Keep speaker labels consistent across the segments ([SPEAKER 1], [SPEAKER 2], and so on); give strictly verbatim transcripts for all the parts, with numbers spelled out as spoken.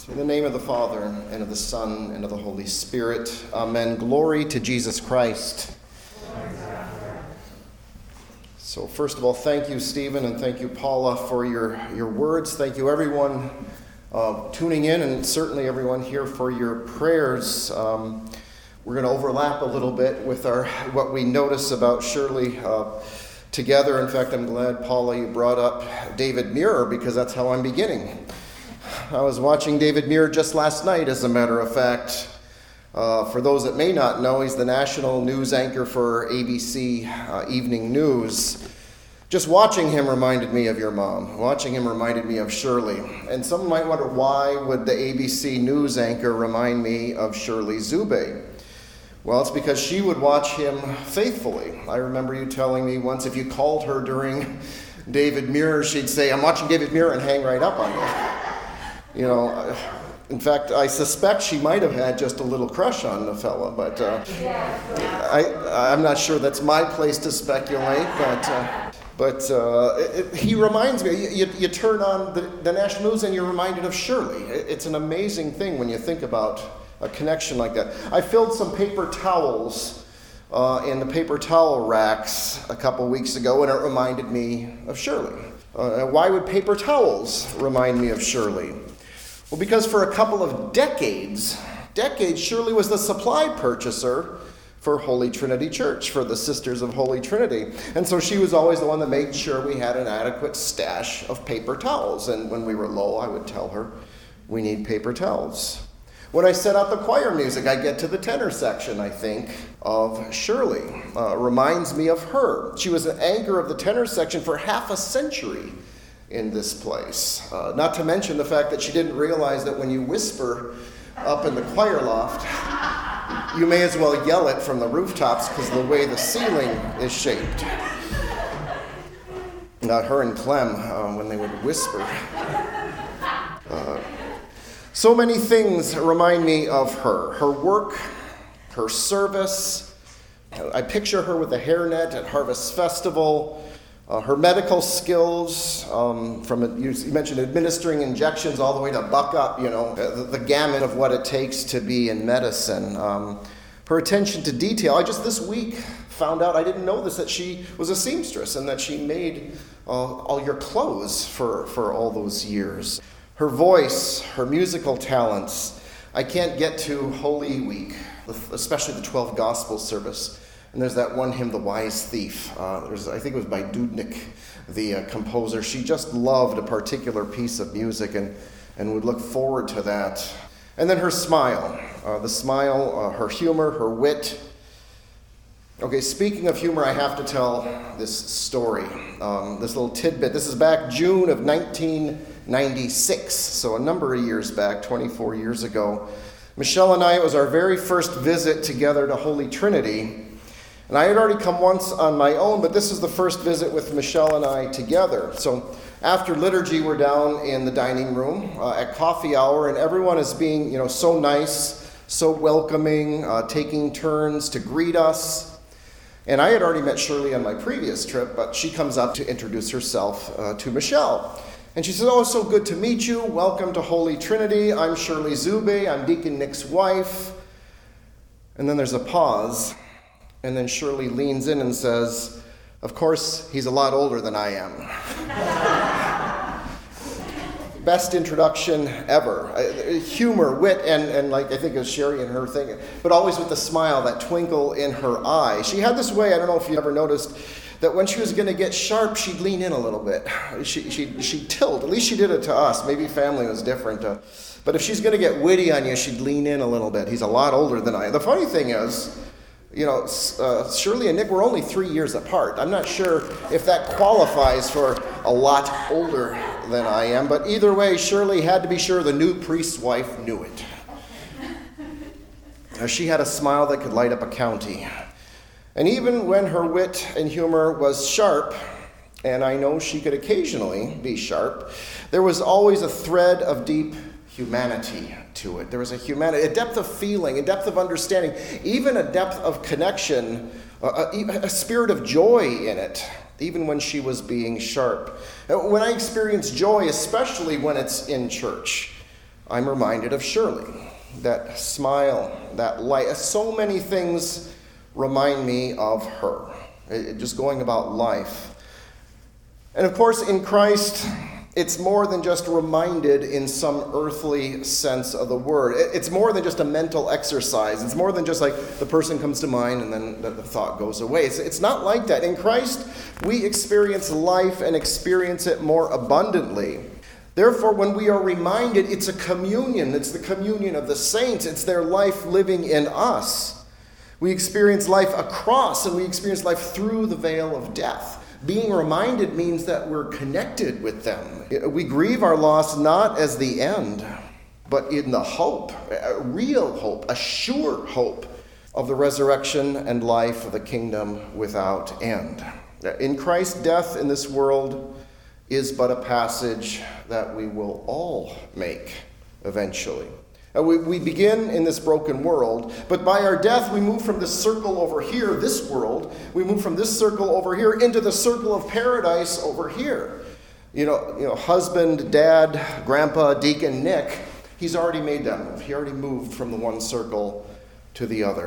[SPEAKER 1] In the name of the Father, and of the Son, and of the Holy Spirit. Amen. Glory to Jesus Christ. So first of all, thank you, Stephen, and thank you, Paula, for your, your words. Thank you, everyone uh, tuning in, and certainly everyone here for your prayers. Um, we're going to overlap a little bit with our what we notice about Shirley uh, together. In fact, I'm glad, Paula, you brought up David Muir, because that's how I'm beginning. I was watching David Muir just last night, as a matter of fact. Uh, for those that may not know, he's the national news anchor for A B C uh, Evening News. Just watching him reminded me of your mom. Watching him reminded me of Shirley. And some might wonder, why would the A B C news anchor remind me of Shirley Zube? Well, it's because she would watch him faithfully. I remember you telling me once, if you called her during David Muir, she'd say, "I'm watching David Muir," and hang right up on you. You know, in fact, I suspect she might have had just a little crush on the fella, but uh, I, I'm not sure that's my place to speculate. But uh, but uh, it, it, he reminds me, you, you turn on the, the national news and you're reminded of Shirley. It, it's an amazing thing when you think about a connection like that. I filled some paper towels uh, in the paper towel racks a couple weeks ago, and it reminded me of Shirley. Uh, why would paper towels remind me of Shirley? Well, because for a couple of decades, decades, Shirley was the supply purchaser for Holy Trinity Church, for the Sisters of Holy Trinity. And so she was always the one that made sure we had an adequate stash of paper towels. And when we were low, I would tell her, we need paper towels. When I set out the choir music, I get to the tenor section, I think, of Shirley. Uh, reminds me of her. She was an anchor of the tenor section for half a century in this place. Uh, not to mention the fact that she didn't realize that when you whisper up in the choir loft, you may as well yell it from the rooftops because of the way the ceiling is shaped. Not her and Clem, uh, when they would whisper. Uh, so many things remind me of her. Her work, her service. I picture her with a hairnet at Harvest Festival. Uh, her medical skills, um, from you mentioned administering injections all the way to buck up, you know, the, the gamut of what it takes to be in medicine. Um, her attention to detail. I just this week found out, I didn't know this, that she was a seamstress and that she made uh, all your clothes for, for all those years. Her voice, her musical talents. I can't get to Holy Week, especially the twelve Gospel service. And there's that one hymn, The Wise Thief. Uh, there's, I think it was by Dudnik, the uh, composer. She just loved a particular piece of music and, and would look forward to that. And then her smile. Uh, the smile, uh, her humor, her wit. Okay, speaking of humor, I have to tell this story, um, this little tidbit. This is back June of nineteen ninety-six, so a number of years back, twenty-four years ago. Michelle and I, it was our very first visit together to Holy Trinity. And I had already come once on my own, but this is the first visit with Michelle and I together. So after liturgy, we're down in the dining room uh, at coffee hour, and everyone is being, you know, so nice, so welcoming, uh, taking turns to greet us. And I had already met Shirley on my previous trip, but she comes up to introduce herself uh, to Michelle. And she says, "Oh, so good to meet you. Welcome to Holy Trinity. I'm Shirley Zube. I'm Deacon Nick's wife." And then there's a pause. And then Shirley leans in and says, "Of course, he's a lot older than I am." Best introduction ever. Uh, humor, wit, and, and like I think it was Sherry and her thing, but always with the smile, that twinkle in her eye. She had this way, I don't know if you ever noticed, that when she was going to get sharp, she'd lean in a little bit. She, she, she'd tilt. At least she did it to us. Maybe family was different. Uh, but if she's going to get witty on you, she'd lean in a little bit. He's a lot older than I am. The funny thing is, you know, uh, Shirley and Nick were only three years apart. I'm not sure if that qualifies for a lot older than I am, but either way, Shirley had to be sure the new priest's wife knew it. Uh, she had a smile that could light up a county. And even when her wit and humor was sharp, and I know she could occasionally be sharp, there was always a thread of deep humanity to it. There was a humanity, a depth of feeling, a depth of understanding, even a depth of connection, a, a, a spirit of joy in it, even when she was being sharp. When I experience joy, especially when it's in church, I'm reminded of Shirley. That smile, that light, so many things remind me of her. It, just going about life. And of course, in Christ, it's more than just reminded in some earthly sense of the word. It, it's more than just a mental exercise. It's more than just like the person comes to mind and then the, the thought goes away. It's, it's not like that. In Christ, we experience life and experience it more abundantly. Therefore, when we are reminded, it's a communion. It's the communion of the saints. It's their life living in us. We experience life across, and we experience life through the veil of death. Being reminded means that we're connected with them. We grieve our loss not as the end, but in the hope, a real hope, a sure hope of the resurrection and life of the kingdom without end. In Christ's death in this world is but a passage that we will all make eventually. Uh, we, we begin in this broken world, but by our death we move from this circle over here, this world, we move from this circle over here into the circle of paradise over here. You know, you know, husband, dad, grandpa, deacon, Nick, he's already made that move. He already moved from the one circle to the other.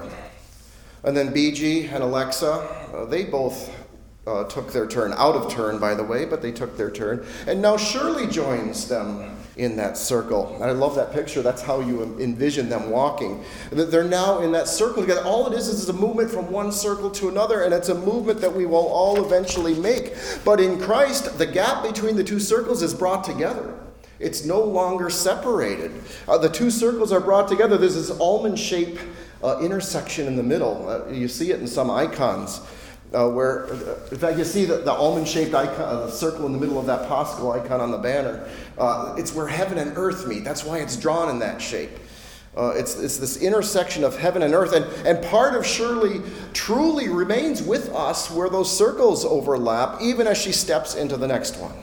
[SPEAKER 1] And then B G and Alexa, uh, they both Uh, took their turn, out of turn, by the way, but they took their turn. And now Shirley joins them in that circle. And I love that picture. That's how you envision them walking. They're now in that circle together. All it is is a movement from one circle to another, and it's a movement that we will all eventually make. But in Christ, the gap between the two circles is brought together. It's no longer separated. Uh, the two circles are brought together. There's this almond-shaped uh, intersection in the middle. Uh, you see it in some icons. Uh, where, uh, in fact, you see the, the almond-shaped icon, uh, the circle in the middle of that possible icon on the banner. Uh, it's where heaven and earth meet. That's why it's drawn in that shape. Uh, it's, it's this intersection of heaven and earth. And, and part of Shirley truly remains with us where those circles overlap, even as she steps into the next one.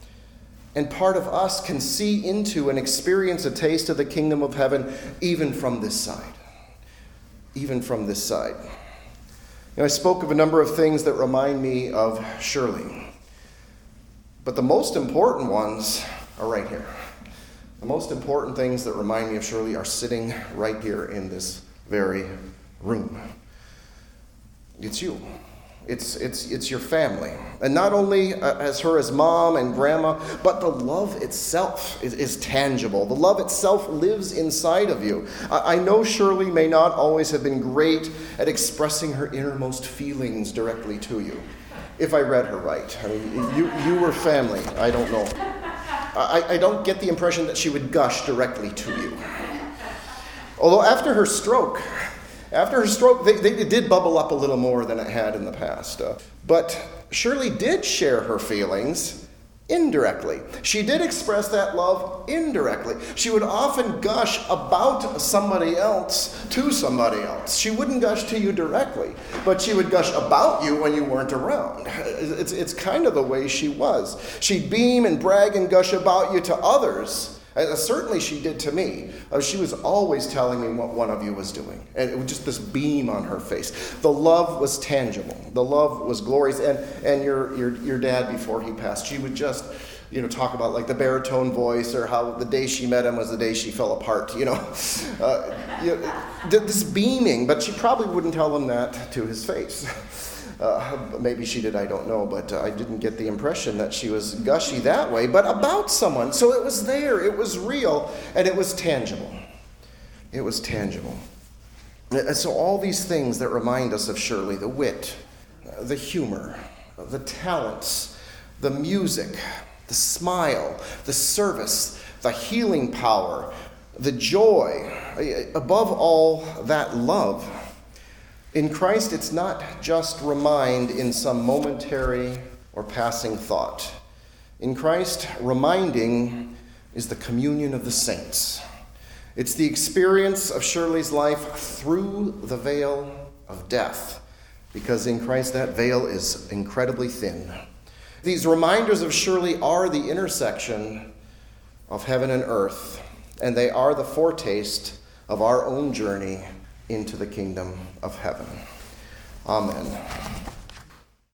[SPEAKER 1] And part of us can see into and experience a taste of the kingdom of heaven even from this side. Even from this side. You know, I spoke of a number of things that remind me of Shirley. But the most important ones are right here. The most important things that remind me of Shirley are sitting right here in this very room. It's you. It's it's it's your family. And not only as her as mom and grandma, but the love itself is, is tangible. The love itself lives inside of you. I, I know Shirley may not always have been great at expressing her innermost feelings directly to you. If I read her right. I mean, you, you were family. I don't know. I, I don't get the impression that she would gush directly to you. Although after her stroke, After her stroke, they, they, it did bubble up a little more than it had in the past. Uh, but Shirley did share her feelings indirectly. She did express that love indirectly. She would often gush about somebody else to somebody else. She wouldn't gush to you directly, but she would gush about you when you weren't around. It's, it's kind of the way she was. She'd beam and brag and gush about you to others. Uh, certainly she did to me. Uh, she was always telling me what one of you was doing. And it was just this beam on her face. The love was tangible. The love was glorious. And and your your your dad, before he passed, she would just, you know, talk about like the baritone voice or how the day she met him was the day she fell apart, you know. Uh, you know this beaming, but she probably wouldn't tell him that to his face. Uh, maybe she did, I don't know, but uh, I didn't get the impression that she was gushy that way, but about someone. So it was there, it was real, and it was tangible. It was tangible. And so all these things that remind us of Shirley, the wit, the humor, the talents, the music, the smile, the service, the healing power, the joy, above all, that love. In Christ, it's not just remind in some momentary or passing thought. In Christ, reminding is the communion of the saints. It's the experience of Shirley's life through the veil of death, because in Christ that veil is incredibly thin. These reminders of Shirley are the intersection of heaven and earth, and they are the foretaste of our own journey into the kingdom of heaven. Amen.